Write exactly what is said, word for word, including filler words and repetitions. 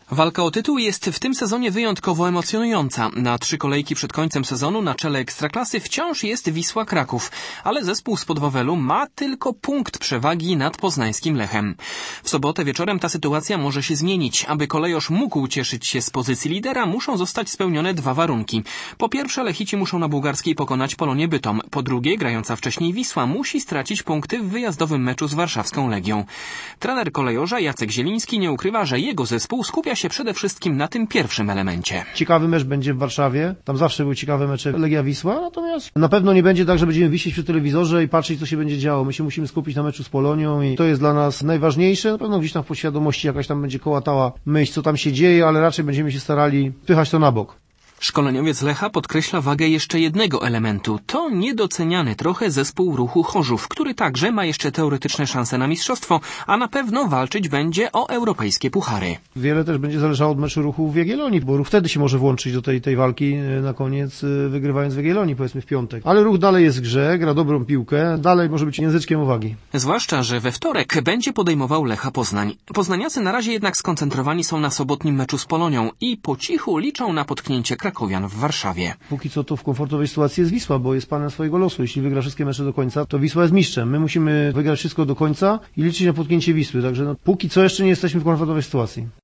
Walka o tytuł jest w tym sezonie wyjątkowo emocjonująca. Na trzy kolejki przed końcem sezonu na czele Ekstraklasy wciąż jest Wisła Kraków, ale zespół spod Wawelu ma tylko punkt przewagi nad poznańskim Lechem. W sobotę wieczorem ta sytuacja może się zmienić. Aby kolejorz mógł cieszyć się z pozycji lidera, muszą zostać spełnione dwa warunki. Po pierwsze, Lechici muszą na Bułgarskiej pokonać Polonię Bytom. Po drugie, grająca wcześniej Wisła musi stracić punkty w wyjazdowym meczu z warszawską Legią. Trener kolejorza Jacek Zieliński nie ukrywa, że jego zespół skupia się przede wszystkim na tym pierwszym elemencie. Ciekawy mecz będzie w Warszawie. Tam zawsze były ciekawe mecze Legia-Wisła, natomiast na pewno nie będzie tak, że będziemy wisieć przy telewizorze i patrzeć, co się będzie działo. My się musimy skupić na meczu z Polonią i to jest dla nas najważniejsze. Na pewno gdzieś tam w podświadomości jakaś tam będzie kołatała myśl, co tam się dzieje, ale raczej będziemy się starali pychać to na bok. Szkoleniowiec Lecha podkreśla wagę jeszcze jednego elementu. To niedoceniany trochę zespół Ruchu Chorzów, który także ma jeszcze teoretyczne szanse na mistrzostwo, a na pewno walczyć będzie o europejskie puchary. Wiele też będzie zależało od meczu Ruchu w Jagiellonii, bo Ruch wtedy się może włączyć do tej, tej walki na koniec, wygrywając w Jagiellonii, powiedzmy w piątek. Ale Ruch dalej jest w grze, gra dobrą piłkę, dalej może być języczkiem uwagi. Zwłaszcza, że we wtorek będzie podejmował Lecha Poznań. Poznaniacy na razie jednak skoncentrowani są na sobotnim meczu z Polonią i po cichu liczą na potknięcie Krakowian w Warszawie. Póki co to w komfortowej sytuacji jest Wisła, bo jest panem swojego losu. Jeśli wygra wszystkie mecze do końca, to Wisła jest mistrzem. My musimy wygrać wszystko do końca i liczyć na potknięcie Wisły. Także no, póki co jeszcze nie jesteśmy w komfortowej sytuacji.